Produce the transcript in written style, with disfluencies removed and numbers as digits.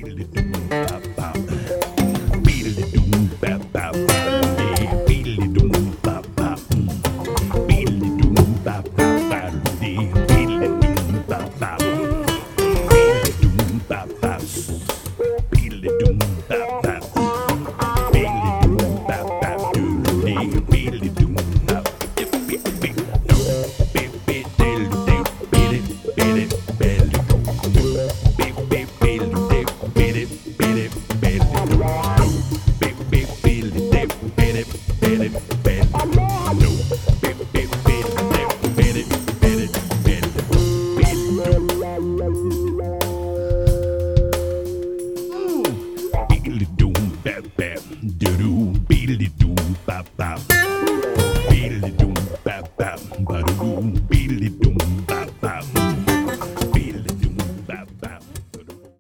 Beedly doom, bap bap, doo doo, beedly doom, bap bap.